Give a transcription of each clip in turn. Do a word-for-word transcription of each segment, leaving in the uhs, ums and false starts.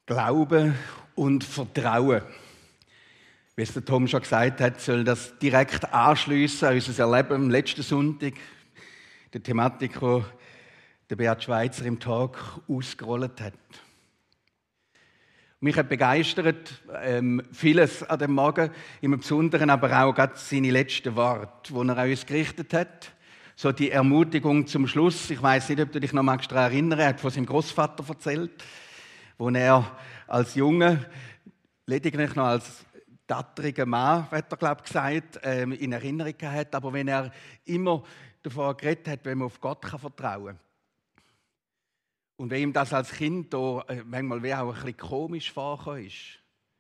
Glaube und Vertrauen. Wie es der Tom schon gesagt hat, soll das direkt anschliessen an unser Erleben am letzten Sonntag. Die Thematik, die der Beat Schweitzer im Tag ausgerollt hat. Mich hat begeistert ähm, vieles an dem Morgen, im Besonderen aber auch gerade seine letzten Worte, die er an uns gerichtet hat. So die Ermutigung zum Schluss. Ich weiss nicht, ob du dich noch daran erinnern magst. Er hat von seinem Großvater erzählt, wo er als Junge, lediglich noch als tatteriger Mann, hat er, glaube ich, gesagt, ähm, in Erinnerung hat. Aber wenn er immer davon geredet hat, wenn man auf Gott kann vertrauen kann. Und wenn ihm das als Kind da, äh, manchmal wie auch ein bisschen komisch vorgekommen ist.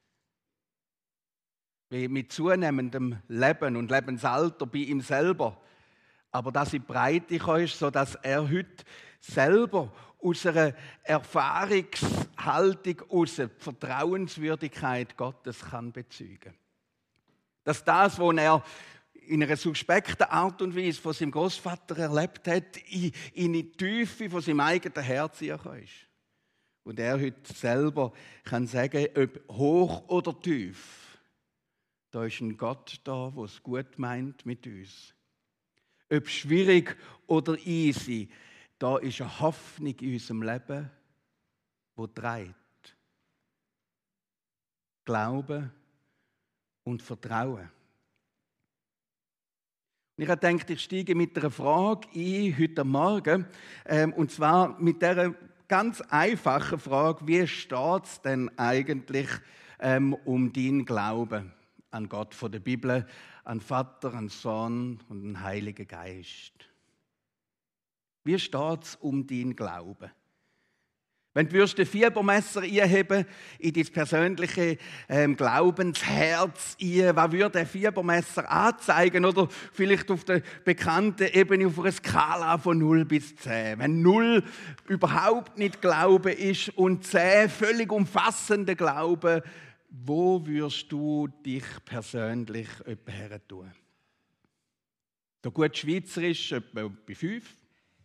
Wie mit zunehmendem Leben und Lebensalter bei ihm selber. Aber dass in die Breite gekommen ist, sodass er heute selber aus einer Erfahrungshaltung, aus der Vertrauenswürdigkeit Gottes kann bezeugen. Dass das, was er in einer suspekten Art und Weise von seinem Großvater erlebt hat, in, in die Tiefe von seinem eigenen Herz gekommen ist. Und er heute selber kann sagen, ob hoch oder tief, da ist ein Gott da, der es gut meint mit uns. Ob schwierig oder easy, da ist eine Hoffnung in unserem Leben, die trägt. Glauben und Vertrauen. Und ich habe gedacht, ich steige mit einer Frage ein heute Morgen, ähm, und zwar mit dieser ganz einfachen Frage, wie steht es denn eigentlich ähm, um deinen Glauben an Gott von der Bibel, an Vater, an Sohn und den Heiligen Geist? Wie steht es um deinen Glauben? Wenn du ein Fiebermesser einheben in dein persönliche ähm, Glaubensherz ein, was würde ein Fiebermesser anzeigen? Oder vielleicht auf der bekannten Ebene auf einer Skala von null bis zehn. Wenn null überhaupt nicht Glaube ist und zehn völlig umfassender Glaube, wo würdest du dich persönlich etwa her tun? So gut Schweizerisch etwa bei fünf.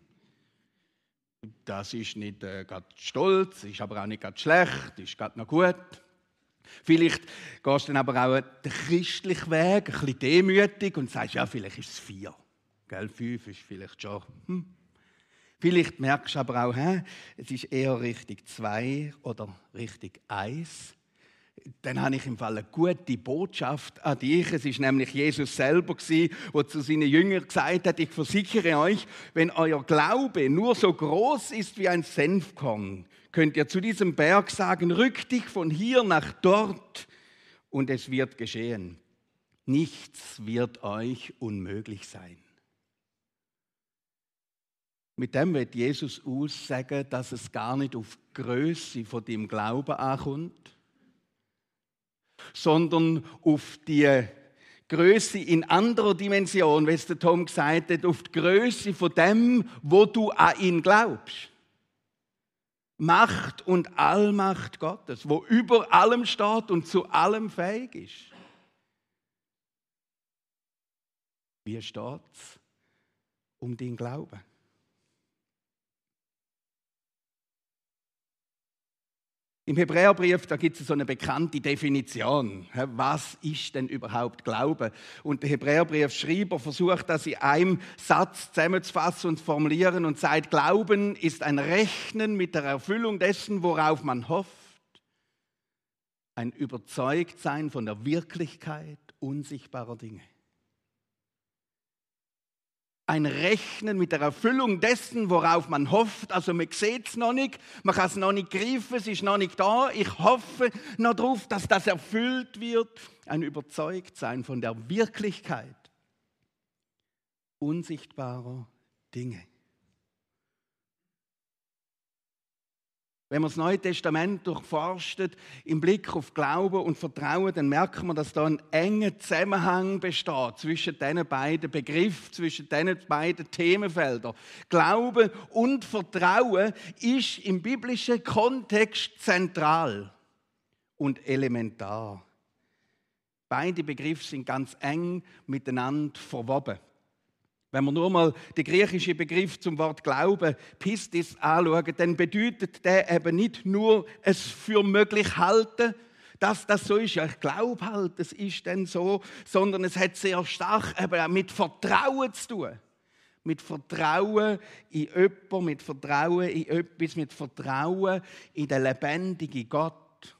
Das ist nicht äh, gerade stolz, ist aber auch nicht gerade schlecht, ist gerade noch gut. Vielleicht gehst du dann aber auch den christlichen Weg, ein bisschen demütig und sagst, ja, vielleicht ist es vier. Gell, fünf ist vielleicht schon. Hm. Vielleicht merkst du aber auch, hä, es ist eher Richtung zwei oder Richtung eins. Dann habe ich im Fall eine gute Botschaft an dich. Es ist nämlich Jesus selber gewesen, der zu seinen Jüngern gesagt hat, ich versichere euch, wenn euer Glaube nur so groß ist wie ein Senfkorn, könnt ihr zu diesem Berg sagen, rück dich von hier nach dort und es wird geschehen. Nichts wird euch unmöglich sein. Mit dem wird Jesus aussagen, dass es gar nicht auf die Grösse von deinem Glauben ankommt, sondern auf die Größe in anderer Dimension, wie es der Tom gesagt hat, auf die Größe von dem, wo du an ihn glaubst. Macht und Allmacht Gottes, wo über allem steht und zu allem fähig ist. Wie steht es um deinen Glauben? Im Hebräerbrief, da gibt es so eine bekannte Definition. Was ist denn überhaupt Glaube? Und der Hebräerbriefschreiber versucht das in einem Satz zusammenzufassen und zu formulieren und sagt, Glauben ist ein Rechnen mit der Erfüllung dessen, worauf man hofft. Ein Überzeugtsein von der Wirklichkeit unsichtbarer Dinge. Ein Rechnen mit der Erfüllung dessen, worauf man hofft. Also man sieht es noch nicht, man kann es noch nicht greifen, es ist noch nicht da. Ich hoffe noch darauf, dass das erfüllt wird. Ein Überzeugtsein von der Wirklichkeit unsichtbarer Dinge. Wenn man das Neue Testament durchforstet, im Blick auf Glauben und Vertrauen, dann merkt man, dass da ein enger Zusammenhang besteht zwischen diesen beiden Begriffen, zwischen diesen beiden Themenfeldern. Glaube und Vertrauen ist im biblischen Kontext zentral und elementar. Beide Begriffe sind ganz eng miteinander verwoben. Wenn wir nur mal den griechischen Begriff zum Wort Glauben, Pistis, anschauen, dann bedeutet der eben nicht nur es für möglich halten, dass das so ist, ja, ich glaube halt, es ist dann so, sondern es hat sehr stark eben auch mit Vertrauen zu tun. Mit Vertrauen in jemanden, mit Vertrauen in etwas, mit Vertrauen in den lebendigen Gott.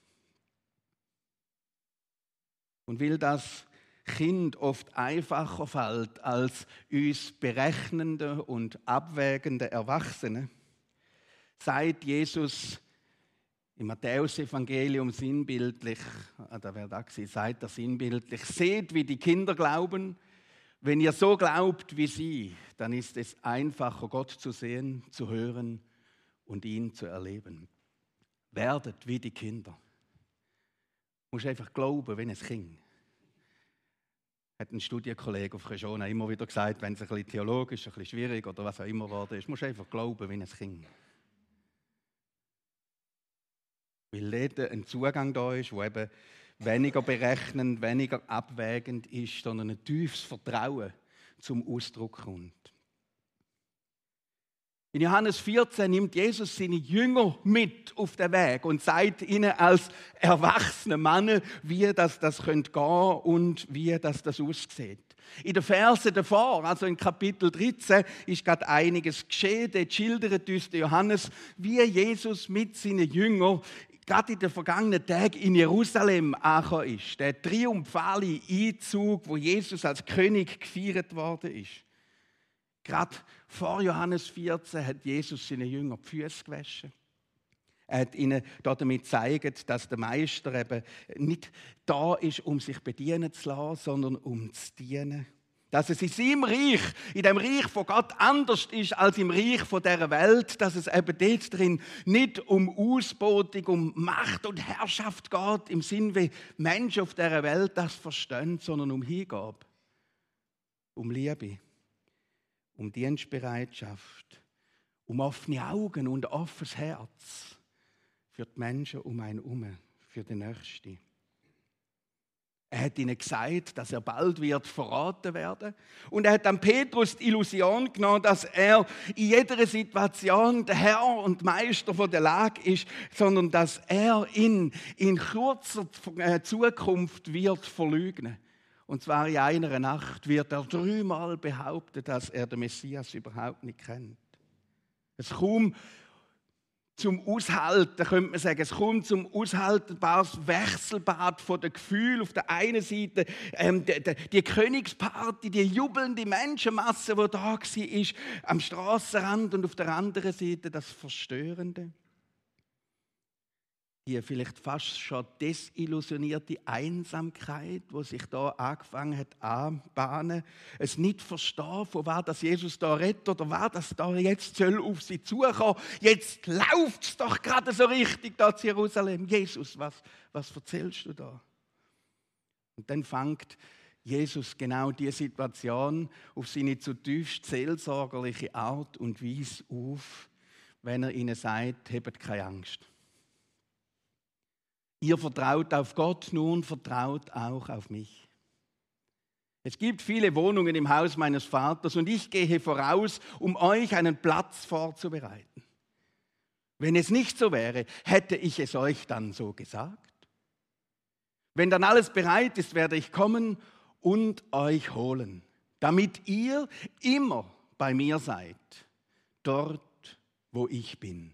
Und weil das Kind oft einfacher fällt als uns berechnende und abwägende Erwachsene, sagt Jesus im Matthäus-Evangelium sinnbildlich, da wäre da gewesen, sagt er sinnbildlich, seht, wie die Kinder glauben. Wenn ihr so glaubt wie sie, dann ist es einfacher, Gott zu sehen, zu hören und ihn zu erleben. Werdet wie die Kinder. Du musst einfach glauben, wenn es Kind. Hat ein Studienkollege auf Rejona immer wieder gesagt, wenn es ein bisschen theologisch, ein bisschen schwierig oder was auch immer geworden ist, musst du einfach glauben, wie ein Kind. Weil dort ein Zugang da ist, der eben weniger berechnend, weniger abwägend ist, sondern ein tiefes Vertrauen zum Ausdruck kommt. In Johannes vierzehn nimmt Jesus seine Jünger mit auf den Weg und sagt ihnen als erwachsene Männer, wie das, das gehen könnte und wie das, das aussieht. In den Versen davor, also in Kapitel dreizehn, ist gerade einiges geschehen. Dort schildert uns der Johannes, wie Jesus mit seinen Jüngern gerade in den vergangenen Tagen in Jerusalem angekommen ist. Der triumphale Einzug, wo Jesus als König gefeiert worden ist. Gerade vor Johannes vierzehn hat Jesus seinen Jüngern die Füße gewaschen. Er hat ihnen damit gezeigt, dass der Meister eben nicht da ist, um sich bedienen zu lassen, sondern um zu dienen. Dass es in seinem Reich, in dem Reich von Gott, anders ist als im Reich von dieser Welt. Dass es eben dort drin nicht um Ausbeutung, um Macht und Herrschaft geht, im Sinn wie Menschen auf dieser Welt das verstehen, sondern um Hingabe, um Liebe, um Dienstbereitschaft, um offene Augen und offenes Herz für die Menschen um einen herum, für den Nächsten. Er hat ihnen gesagt, dass er bald wird verraten werden. Und er hat dann Petrus die Illusion genommen, dass er in jeder Situation der Herr und Meister von der Lage ist, sondern dass er ihn in kurzer Zukunft wird verleugnen. Und zwar in einer Nacht wird er dreimal behaupten, dass er den Messias überhaupt nicht kennt. Es kommt zum Aushalten, könnte man sagen, es kommt zum aushaltbares Wechselbad von den Gefühlen. Auf der einen Seite ähm, die, die, die Königsparty, die jubelnde Menschenmasse, die da war, am Strassenrand, und auf der anderen Seite das Verstörende. Die vielleicht fast schon desillusionierte Einsamkeit, die sich da angefangen hat anzubahnen. Es nicht verstehen, von wer das Jesus da redet oder wer das da jetzt soll auf sie zukommen. Jetzt läuft es doch gerade so richtig da zu Jerusalem. Jesus, was, was erzählst du da? Und dann fängt Jesus genau diese Situation auf seine zutiefst seelsorgerliche Art und Weise auf, wenn er ihnen sagt, habt keine Angst. Ihr vertraut auf Gott, nun vertraut auch auf mich. Es gibt viele Wohnungen im Haus meines Vaters und ich gehe voraus, um euch einen Platz vorzubereiten. Wenn es nicht so wäre, hätte ich es euch dann so gesagt. Wenn dann alles bereit ist, werde ich kommen und euch holen, damit ihr immer bei mir seid, dort, wo ich bin.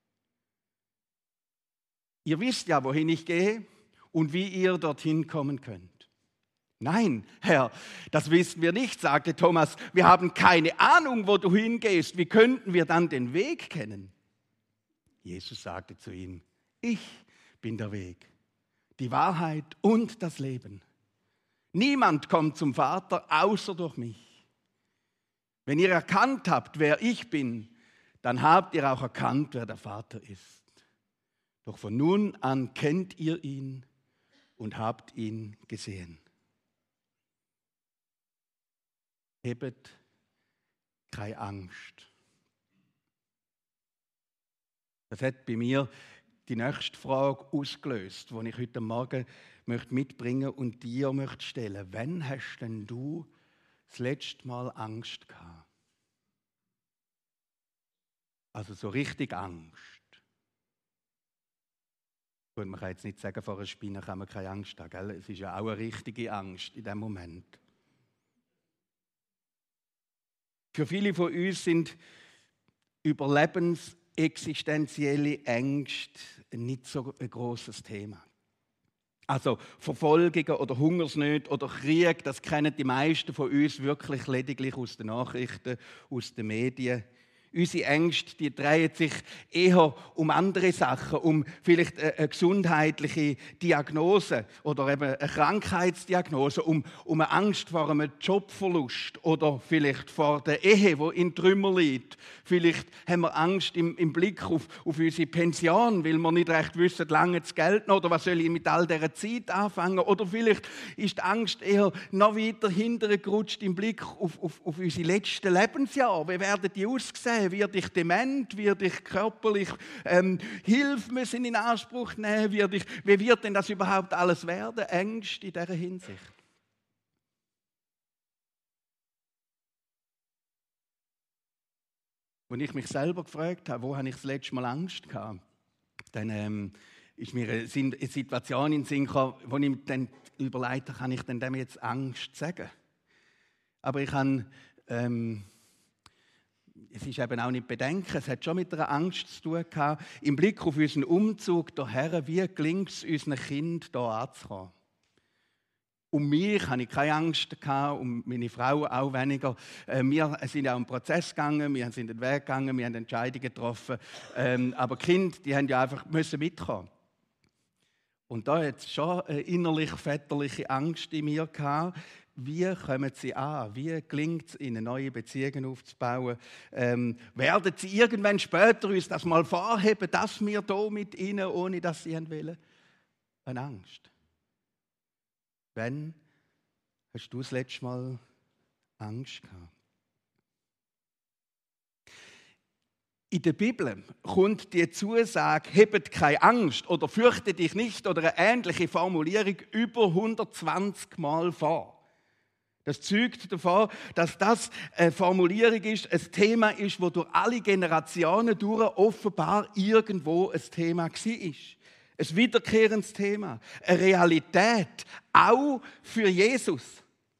Ihr wisst ja, wohin ich gehe und wie ihr dorthin kommen könnt. Nein, Herr, das wissen wir nicht, sagte Thomas. Wir haben keine Ahnung, wo du hingehst. Wie könnten wir dann den Weg kennen? Jesus sagte zu ihm, ich bin der Weg, die Wahrheit und das Leben. Niemand kommt zum Vater außer durch mich. Wenn ihr erkannt habt, wer ich bin, dann habt ihr auch erkannt, wer der Vater ist. Doch von nun an kennt ihr ihn und habt ihn gesehen. Hebt keine Angst. Das hat bei mir die nächste Frage ausgelöst, die ich heute Morgen mitbringen und dir möchte stellen. Wann hast denn du das letzte Mal Angst gehabt? Also so richtig Angst. Gut, man kann jetzt nicht sagen, vor einer Spinne kann man keine Angst haben. Gell? Es ist ja auch eine richtige Angst in dem Moment. Für viele von uns sind überlebensexistenzielle Ängste nicht so ein grosses Thema. Also Verfolgungen oder Hungersnöte oder Krieg, das kennen die meisten von uns wirklich lediglich aus den Nachrichten, aus den Medien. Unsere Ängste, die drehen sich eher um andere Sachen, um vielleicht eine gesundheitliche Diagnose oder eben eine Krankheitsdiagnose, um, um eine Angst vor einem Jobverlust oder vielleicht vor der Ehe, die in Trümmer liegt. Vielleicht haben wir Angst im, im Blick auf, auf unsere Pension, weil wir nicht recht wissen, lange das Geld noch oder was soll ich mit all dieser Zeit anfangen. Oder vielleicht ist die Angst eher noch weiter hintergerutscht im Blick auf, auf, auf unsere letzten Lebensjahre. Wie werden die aussehen? Werde ich dement? Werde ich körperlich ähm, Hilfe müssen in Anspruch nehmen? Werde ich, wie wird denn das überhaupt alles werden? Ängste in dieser Hinsicht. Als ich mich selber gefragt habe, wo habe ich das letzte Mal Angst gehabt, dann ähm, ist mir eine Situation in den Sinn gekommen, wo ich mir dann überlegt habe, kann ich denn dem jetzt Angst sagen? Aber ich habe... Ähm, Es ist eben auch nicht bedenken, es hat schon mit einer Angst zu tun gehabt, im Blick auf unseren Umzug hierher, wie gelingt es unseren Kindern, hier anzukommen. Um mich hatte ich keine Angst gehabt, um meine Frau auch weniger. Wir sind auch einen Prozess gegangen, wir sind den Weg gegangen, wir haben Entscheidungen getroffen. Aber die Kinder, die haben ja einfach müssen mitkommen. Und da hat es schon eine innerlich väterliche Angst in mir gehabt. Wie kommen sie an? Wie gelingt es ihnen, neue Beziehungen aufzubauen? Ähm, werden sie irgendwann später uns das mal vorheben, dass wir hier mit ihnen, ohne dass sie wollen? Eine Angst. Wann hast du das letzte Mal Angst gehabt? In der Bibel kommt die Zusage, hebt keine Angst oder fürchte dich nicht oder eine ähnliche Formulierung über hundertzwanzig Mal vor. Das zeugt davon, dass das eine Formulierung ist, ein Thema ist, das durch alle Generationen durch offenbar irgendwo ein Thema war. Ein wiederkehrendes Thema, eine Realität, auch für Jesus.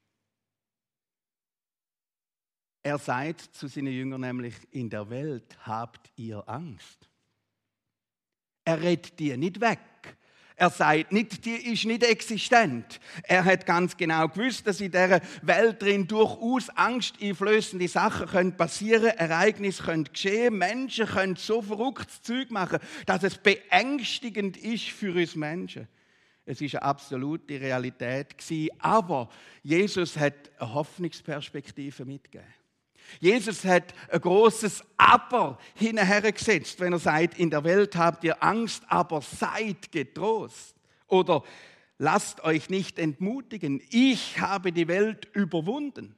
Er sagt zu seinen Jüngern nämlich, in der Welt habt ihr Angst. Er redet die nicht weg. Er sagt nicht, die ist nicht existent. Er hat ganz genau gewusst, dass in dieser Welt drin durchaus angsteinflößende Sachen passieren können, Ereignisse können geschehen, Menschen können so verrücktes Zeug machen, dass es beängstigend ist für uns Menschen. Es war eine absolute Realität, aber Jesus hat eine Hoffnungsperspektive mitgegeben. Jesus hat ein grosses Aber hinhergesetzt, wenn er sagt, in der Welt habt ihr Angst, aber seid getrost. Oder lasst euch nicht entmutigen, ich habe die Welt überwunden.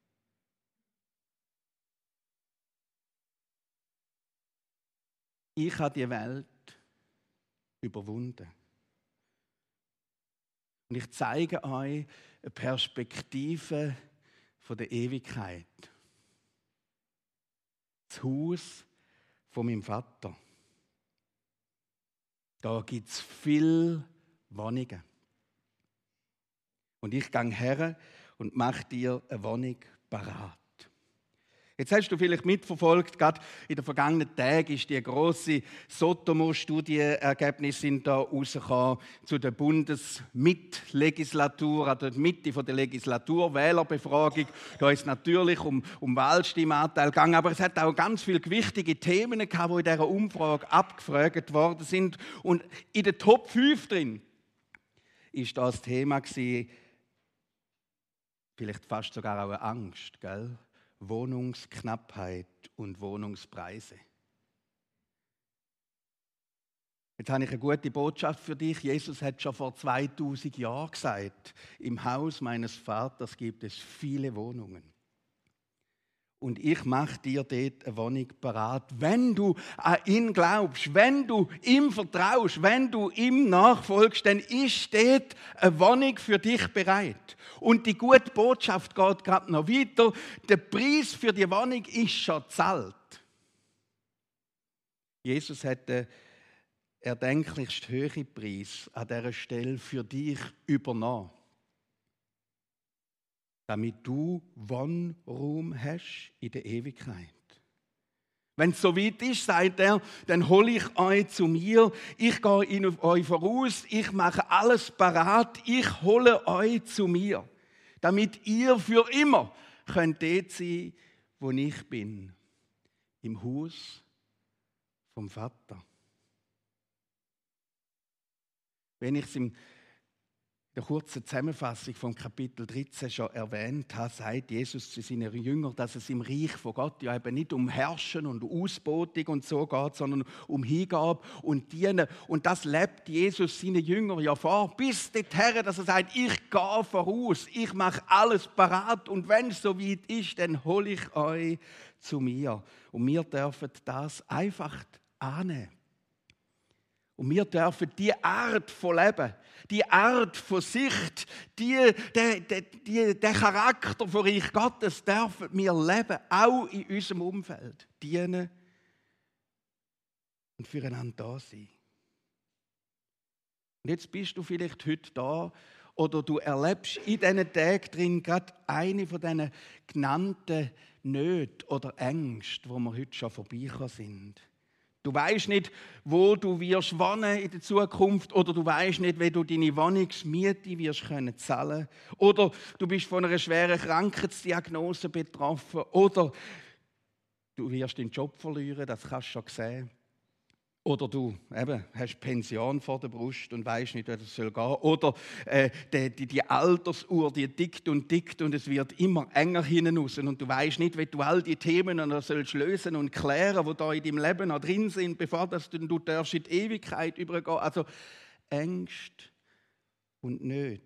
Ich habe die Welt überwunden. Und ich zeige euch eine Perspektive von der Ewigkeit. Das Haus von meinem Vater. Da gibt es viele Wohnungen. Und ich gehe her und mache dir eine Wohnung parat. Jetzt hast du vielleicht mitverfolgt, gerade in den vergangenen Tagen ist die grosse Sotomo-Studienergebnisse sind da rausgekommen zu der Bundesmitlegislatur, also der Mitte der Legislatur, Wählerbefragung. Da ist es natürlich um, um Wahlstimmanteil gegangen, aber es hat auch ganz viele gewichtige Themen gehabt, die in dieser Umfrage abgefragt worden sind. Und in den Top fünf drin ist das Thema gewesen, vielleicht fast sogar auch eine Angst, gell? Wohnungsknappheit und Wohnungspreise. Jetzt habe ich eine gute Botschaft für dich. Jesus hat schon vor zweitausend Jahren gesagt, im Haus meines Vaters gibt es viele Wohnungen. Und ich mache dir dort eine Wohnung parat. Wenn du an ihn glaubst, wenn du ihm vertraust, wenn du ihm nachfolgst, dann ist dort eine Wohnung für dich bereit. Und die gute Botschaft geht gerade noch weiter. Der Preis für die Wohnung ist schon gezahlt. Jesus hat den erdenklichst höheren Preis an dieser Stelle für dich übernommen, damit du Wohnraum hast in der Ewigkeit. Wenn es so weit ist, sagt er, dann hole ich euch zu mir, ich gehe in euch voraus, ich mache alles parat, ich hole euch zu mir, damit ihr für immer könnt dort sein, wo ich bin, im Haus vom Vater. Wenn ich es in der kurzen Zusammenfassung vom Kapitel dreizehn schon erwähnt habe, sagt Jesus zu seinen Jüngern, dass es im Reich von Gott ja eben nicht um Herrschen und Ausbeutung und so geht, sondern um Hingabe und Dienen. Und das lebt Jesus seinen Jüngern ja vor, bis dorthin, dass er sagt, ich gehe voraus, ich mache alles parat und wenn es so weit ist, dann hole ich euch zu mir. Und wir dürfen das einfach annehmen. Und wir dürfen die Art von Leben, die Art von Sicht, die, die, die, die, den Charakter von Reich Gottes dürfen wir leben, auch in unserem Umfeld. Dienen und füreinander da sein. Und jetzt bist du vielleicht heute da oder du erlebst in diesen Tagen drin gerade eine von diesen genannten Nöten oder Ängsten, wo wir heute schon vorbeigekommen sind. Du weisst nicht, wo du wirst wohnen in der Zukunft, oder du weisst nicht, wie du deine Wohnungsmiete wirst können zahlen, oder du bist von einer schweren Krankheitsdiagnose betroffen, oder du wirst den Job verlieren, das kannst du schon sehen. Oder du eben, hast Pension vor der Brust und weisst nicht, wie das soll gehen. Oder äh, die, die, die Altersuhr, die tickt und tickt und es wird immer enger hinten raus. Und du weisst nicht, wie du all die Themen noch sollst lösen und klären, die da in deinem Leben noch drin sind, bevor dass du, du darfst in die Ewigkeit übergehen. Also Ängste und Nöte.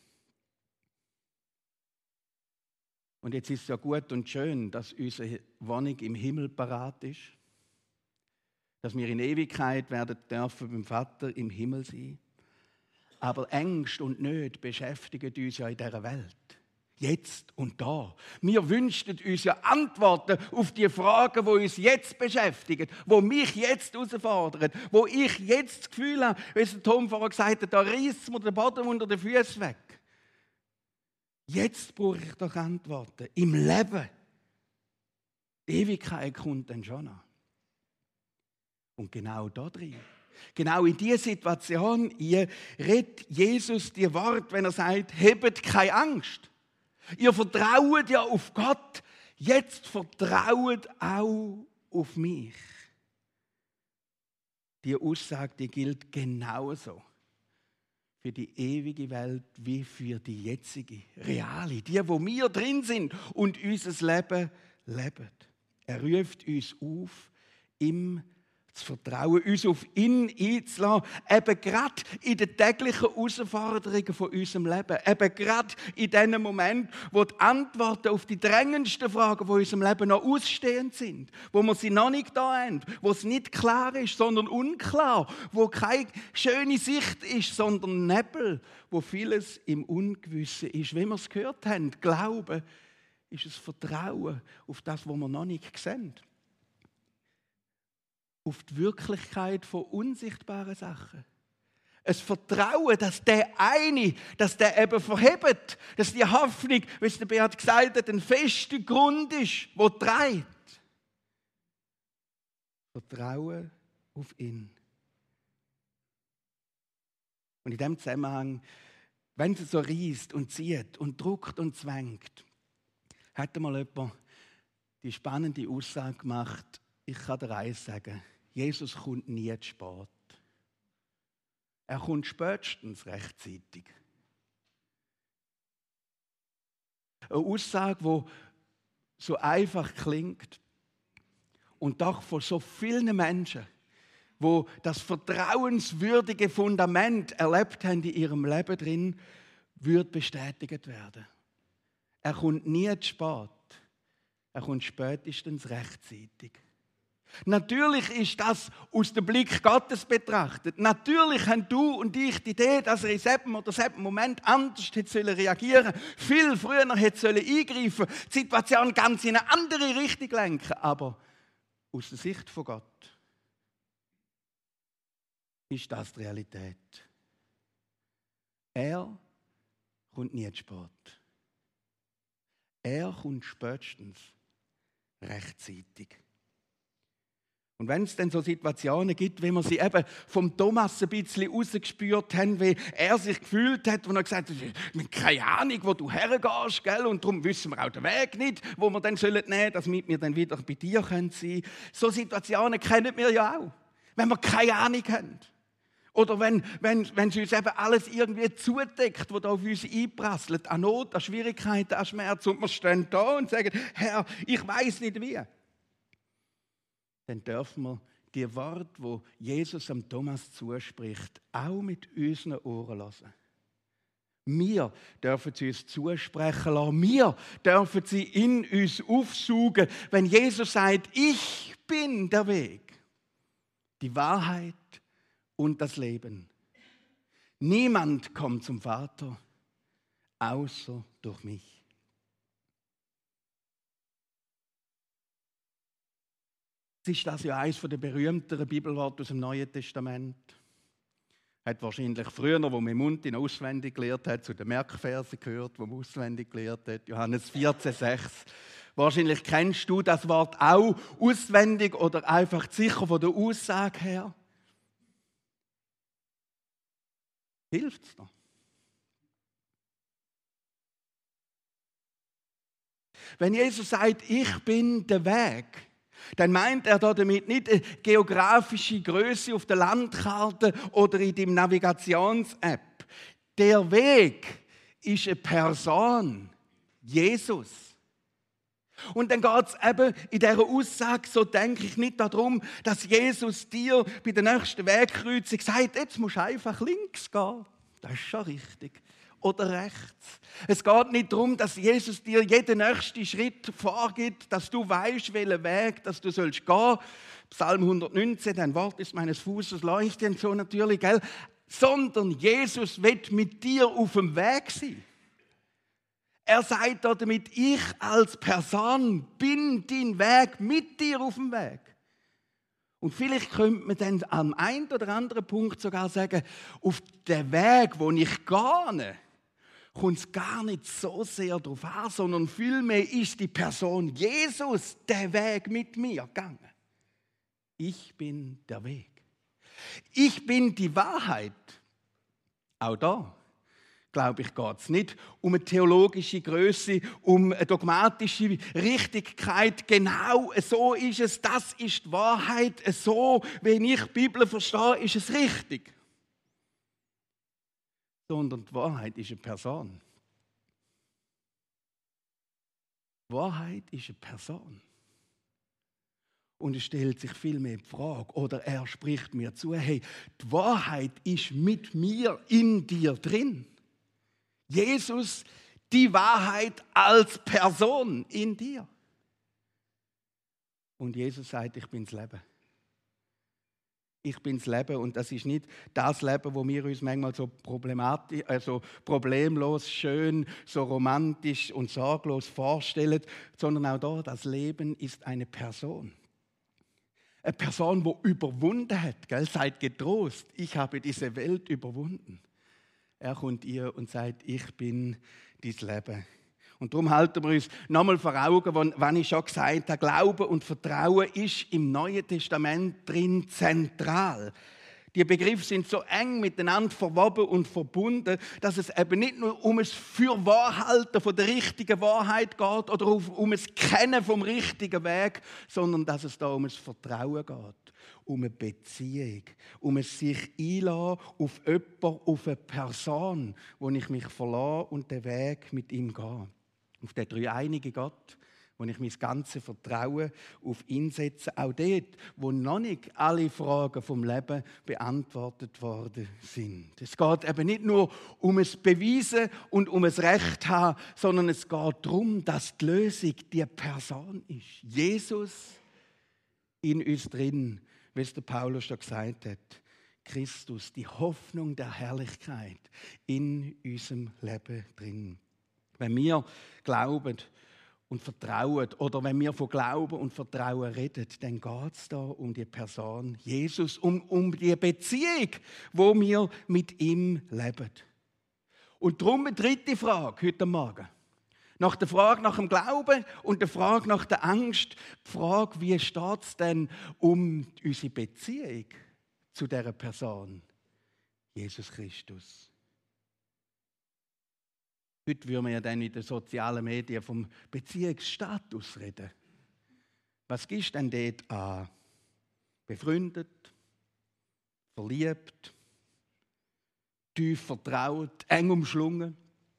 Und jetzt ist es ja gut und schön, dass unsere Wohnung im Himmel parat ist. Dass wir in Ewigkeit werden dürfen beim Vater im Himmel sein. Aber Ängste und Nöte beschäftigen uns ja in dieser Welt. Jetzt und da. Wir wünschen uns ja Antworten auf die Fragen, die uns jetzt beschäftigen, die mich jetzt herausfordern, wo ich jetzt das Gefühl habe, wie es Tom vorher gesagt hat, da reißt mir der Boden unter den Füßen weg. Jetzt brauche ich doch Antworten. Im Leben. Die Ewigkeit kommt dann schon noch. Und genau da drin, genau in dieser Situation, ihr redet Jesus die Worte, wenn er sagt, habt keine Angst. Ihr vertraut ja auf Gott, jetzt vertraut auch auf mich. Die Aussage, die gilt genauso für die ewige Welt wie für die jetzige, reale, die, wo wir drin sind und unser Leben leben. Er ruft uns auf, im zu vertrauen, uns auf ihn einzulassen, eben gerade in den täglichen Herausforderungen von unserem Leben, eben gerade in dem Moment, wo die Antworten auf die drängendsten Fragen von unserem Leben noch ausstehend sind, wo wir sie noch nicht da haben, wo es nicht klar ist, sondern unklar, wo keine schöne Sicht ist, sondern Nebel, wo vieles im Ungewissen ist. Wie wir es gehört haben, Glauben ist es Vertrauen auf das, was wir noch nicht sehen. Auf die Wirklichkeit von unsichtbaren Sachen. Ein Vertrauen, dass der eine, dass der eben verhebt, dass die Hoffnung, wie es der Beat gesagt hat, ein fester Grund ist, der trägt. Vertrauen auf ihn. Und in diesem Zusammenhang, wenn es so reißt und zieht und druckt und zwängt, hat mal jemand die spannende Aussage gemacht, ich kann dir eins sagen, Jesus kommt nie zu spät. Er kommt spätestens rechtzeitig. Eine Aussage, die so einfach klingt und doch von so vielen Menschen, die das vertrauenswürdige Fundament erlebt haben in ihrem Leben drin, wird bestätigt werden. Er kommt nie zu spät. Er kommt spätestens rechtzeitig. Natürlich ist das aus dem Blick Gottes betrachtet. Natürlich haben du und ich die Idee, dass er in diesem oder diesem Moment anders hätte reagieren sollen, viel früher hätte eingreifen sollen, die Situation ganz in eine andere Richtung lenken. Aber aus der Sicht von Gott ist das die Realität. Er kommt nie zu spät. Er kommt spätestens rechtzeitig. Und wenn es dann so Situationen gibt, wie wir sie eben vom Thomas ein bisschen rausgespürt haben, wie er sich gefühlt hat, wo er gesagt hat, wir haben keine Ahnung, wo du hergehst, gell? Und darum wissen wir auch den Weg nicht, wo wir dann nehmen sollen, damit wir dann wieder bei dir sein können. So Situationen kennen wir ja auch, wenn wir keine Ahnung haben. Oder wenn, wenn, wenn es uns eben alles irgendwie zudeckt, was da auf uns einprasselt, an Not, an Schwierigkeiten, an Schmerz, und wir stehen da und sagen, Herr, ich weiß nicht wie. Dann dürfen wir die Worte, wo Jesus am Thomas zuspricht, auch mit unseren Ohren hören. Wir dürfen sie uns zusprechen lassen. Wir dürfen sie in uns aufsaugen, wenn Jesus sagt, ich bin der Weg, die Wahrheit und das Leben. Niemand kommt zum Vater, außer durch mich. Es ist das ja eines der berühmteren Bibelworte aus dem Neuen Testament. Hat wahrscheinlich früher, wo man Mundi auswendig gelehrt hat, zu den Merkversen gehört, wo man auswendig gelehrt hat. Johannes vierzehn, sechs. Wahrscheinlich kennst du das Wort auch auswendig oder einfach sicher von der Aussage her. Hilft es dir? Wenn Jesus sagt, ich bin der Weg, dann meint er damit nicht eine geografische Größe auf der Landkarte oder in deinem Navigations-App. Der Weg ist eine Person, Jesus. Und dann geht es eben in dieser Aussage, so denke ich, nicht darum, dass Jesus dir bei der nächsten Wegkreuzung sagt, jetzt musst du einfach links gehen. Das ist schon richtig. Oder rechts. Es geht nicht darum, dass Jesus dir jeden nächsten Schritt vorgibt, dass du weißt, welchen Weg dass du sollst gehen. Psalm hundertneunzehn, dein Wort ist meines Fußes Leuchte und so natürlich, gell? Sondern Jesus wird mit dir auf dem Weg sein. Er sagt damit, ich als Person bin dein Weg mit dir auf dem Weg. Und vielleicht könnte man dann am einen oder anderen Punkt sogar sagen, auf den Weg, wo ich gehe, kommt es gar nicht so sehr darauf an, sondern vielmehr ist die Person Jesus der Weg mit mir gegangen. Ich bin der Weg. Ich bin die Wahrheit. Auch da, glaube ich, geht es nicht um eine theologische Größe, um eine dogmatische Richtigkeit. Genau so ist es, das ist die Wahrheit. So, wenn ich die Bibel verstehe, ist es richtig. Sondern die Wahrheit ist eine Person. Die Wahrheit ist eine Person. Und es stellt sich vielmehr die Frage, oder er spricht mir zu, hey, die Wahrheit ist mit mir in dir drin. Jesus, die Wahrheit als Person in dir. Und Jesus sagt, ich bin das Leben. Ich bin das Leben und das ist nicht das Leben, wo wir uns manchmal so problematisch, also problemlos, schön, so romantisch und sorglos vorstellen, sondern auch da, das Leben ist eine Person. Eine Person, die überwunden hat, gell? Seid getrost, ich habe diese Welt überwunden. Er kommt ihr und sagt, ich bin dein Leben. Und darum halten wir uns nochmal vor Augen, wenn ich schon gesagt habe, Glaube und Vertrauen ist im Neuen Testament drin zentral. Die Begriffe sind so eng miteinander verwoben und verbunden, dass es eben nicht nur um das Fürwahrhalten von der richtigen Wahrheit geht oder um das Kennen vom richtigen Weg, sondern dass es da um das Vertrauen geht, um eine Beziehung, um es sich einlassen auf jemanden, auf eine Person, wo ich mich verlasse und den Weg mit ihm gehe. Auf den dreieinigen Gott, wo ich mein ganzes Vertrauen auf ihn setze, auch dort, wo noch nicht alle Fragen vom Leben beantwortet worden sind. Es geht eben nicht nur um es Beweisen und um es Recht haben, sondern es geht darum, dass die Lösung die Person ist. Jesus in uns drin, wie es der Paulus schon gesagt hat. Christus, die Hoffnung der Herrlichkeit in unserem Leben drin. Wenn wir glauben und vertrauen, oder wenn wir von Glauben und Vertrauen reden, dann geht es da um die Person Jesus, um, um die Beziehung, wo wir mit ihm leben. Und darum eine dritte Frage heute Morgen. Nach der Frage nach dem Glauben und der Frage nach der Angst, die Frage, wie steht es denn um unsere Beziehung zu dieser Person, Jesus Christus? Heute würden wir ja dann in den sozialen Medien vom Beziehungsstatus reden. Was gibst du denn dort an? Befreundet, verliebt, tief vertraut, eng umschlungen?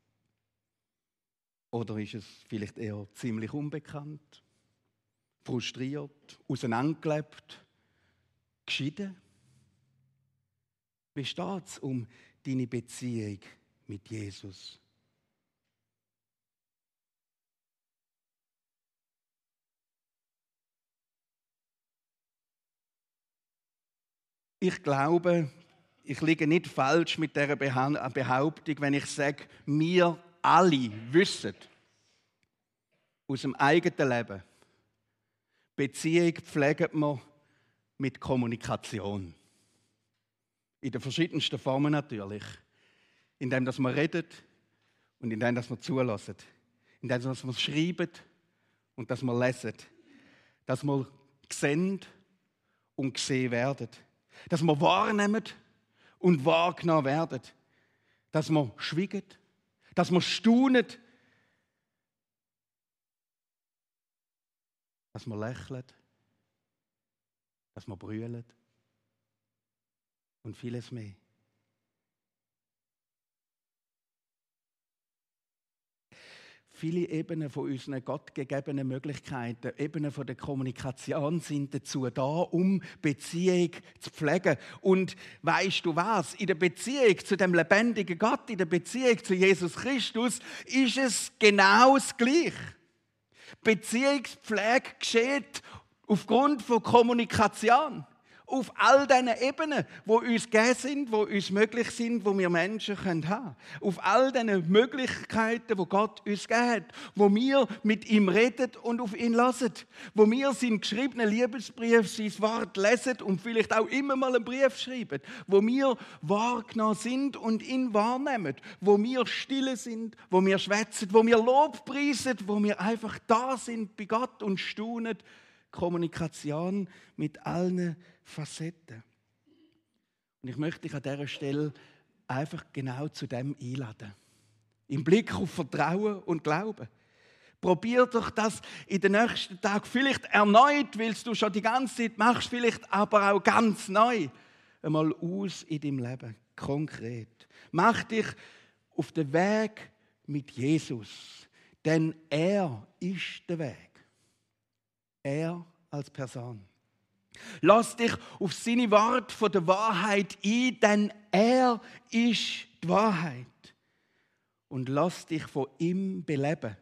Oder ist es vielleicht eher ziemlich unbekannt, frustriert, auseinandergelebt, geschieden? Wie steht es um deine Beziehung mit Jesus? Ich glaube, ich liege nicht falsch mit dieser Behauptung, wenn ich sage, wir alle wissen aus dem eigenen Leben, Beziehung pflegt man mit Kommunikation. In den verschiedensten Formen natürlich. Indem dass man redet und indem dass man zulässt. Indem dass man schreibt und dass man lesen. Dass man sehen und gesehen werden. Dass wir wahrnehmen und wahrgenommen werden. Dass wir schweigen, dass wir staunen, dass wir lächeln, dass wir brüllen und vieles mehr. Viele Ebenen von unseren gottgegebenen Möglichkeiten, Ebenen von der Kommunikation sind dazu da, um Beziehung zu pflegen. Und weißt du was? In der Beziehung zu dem lebendigen Gott, in der Beziehung zu Jesus Christus, ist es genau das Gleiche. Beziehungspflege geschieht aufgrund von Kommunikation. Auf all diesen Ebenen, die uns gegeben sind, die uns möglich sind, die wir Menschen haben können. Auf all diesen Möglichkeiten, die Gott uns gegeben hat, wo wir mit ihm reden und auf ihn hören. Wo wir seinen geschriebenen Liebesbrief, sein Wort lesen und vielleicht auch immer mal einen Brief schreiben. Wo wir wahrgenommen sind und ihn wahrnehmen. Wo wir stille sind, wo wir schwätzen, wo wir Lob preisen, wo wir einfach da sind bei Gott und staunen. Kommunikation mit allen Facetten. Und ich möchte dich an dieser Stelle einfach genau zu dem einladen. Im Blick auf Vertrauen und Glauben. Probier doch das in den nächsten Tagen vielleicht erneut, weil du schon die ganze Zeit machst, vielleicht aber auch ganz neu, einmal aus in deinem Leben, konkret. Mach dich auf den Weg mit Jesus, denn er ist der Weg. Er als Person. Lass dich auf seine Worte von der Wahrheit ein, denn er ist die Wahrheit. Und lass dich von ihm beleben,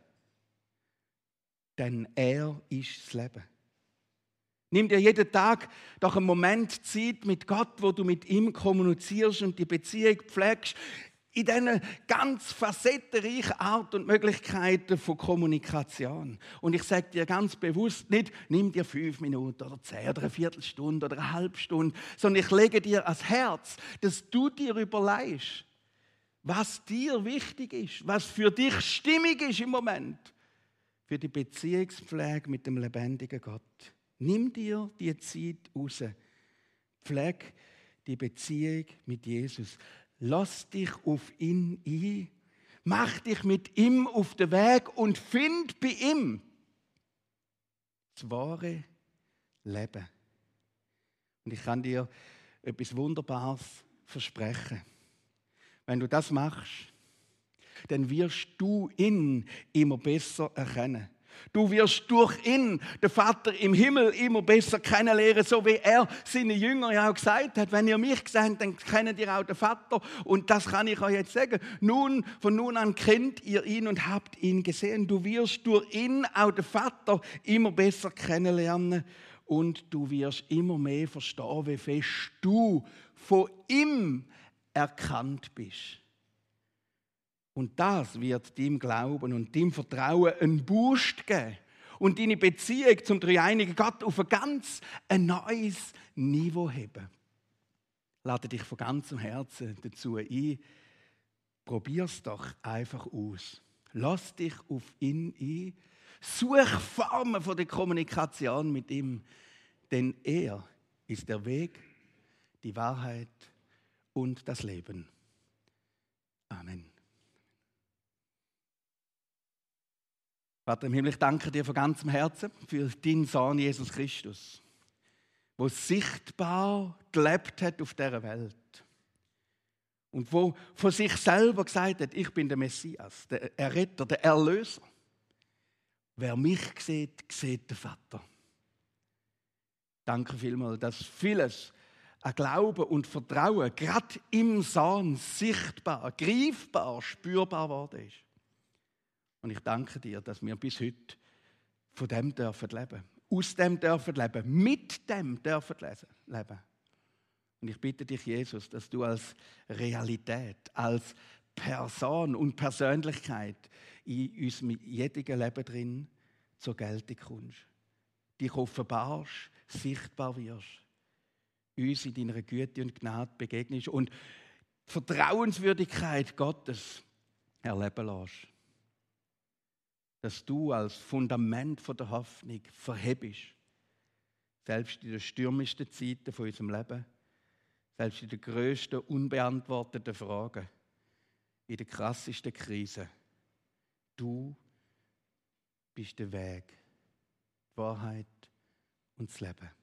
denn er ist das Leben. Nimm dir jeden Tag doch einen Moment Zeit mit Gott, wo du mit ihm kommunizierst und die Beziehung pflegst, in diesen ganz facettenreichen Art und Möglichkeiten von Kommunikation. Und ich sage dir ganz bewusst nicht, nimm dir fünf Minuten oder zehn oder eine Viertelstunde oder eine halbe Stunde, sondern ich lege dir ans Herz, dass du dir überlegst, was dir wichtig ist, was für dich stimmig ist im Moment, für die Beziehungspflege mit dem lebendigen Gott. Nimm dir die Zeit raus. Pflege die Beziehung mit Jesus. Lass dich auf ihn ein, mach dich mit ihm auf den Weg und find bei ihm das wahre Leben. Und ich kann dir etwas Wunderbares versprechen. Wenn du das machst, dann wirst du ihn immer besser erkennen. Du wirst durch ihn den Vater im Himmel immer besser kennenlernen, so wie er seine Jünger ja auch gesagt hat. Wenn ihr mich seht, dann kennt ihr auch den Vater. Und das kann ich euch jetzt sagen. Nun, von nun an kennt ihr ihn und habt ihn gesehen. Du wirst durch ihn auch den Vater immer besser kennenlernen. Und du wirst immer mehr verstehen, wie fest du von ihm erkannt bist. Und das wird deinem Glauben und deinem Vertrauen einen Boost geben und deine Beziehung zum dreieinigen Gott auf ein ganz ein neues Niveau heben. Lade dich von ganzem Herzen dazu ein. Probier es doch einfach aus. Lass dich auf ihn ein. Such Formen von der Kommunikation mit ihm, denn er ist der Weg, die Wahrheit und das Leben. Amen. Vater im Himmel, ich danke dir von ganzem Herzen für deinen Sohn Jesus Christus, der sichtbar gelebt hat auf dieser Welt und wo von sich selber gesagt hat, ich bin der Messias, der Erretter, der Erlöser. Wer mich sieht, sieht den Vater. Danke vielmals, dass vieles an Glauben und Vertrauen gerade im Sohn sichtbar, greifbar, spürbar geworden ist. Und ich danke dir, dass wir bis heute von dem dürfen leben, aus dem dürfen leben, mit dem dürfen leben. Und ich bitte dich, Jesus, dass du als Realität, als Person und Persönlichkeit in unserem jetzigen Leben drin zur Geltung kommst. Dich offenbarst, sichtbar wirst, uns in deiner Güte und Gnade begegnest und die Vertrauenswürdigkeit Gottes erleben lässt. Dass du als Fundament der Hoffnung verhebst, selbst in den stürmischsten Zeiten von unserem Leben, selbst in den grössten unbeantworteten Fragen, in der krassesten Krise. Du bist der Weg, die Wahrheit und das Leben.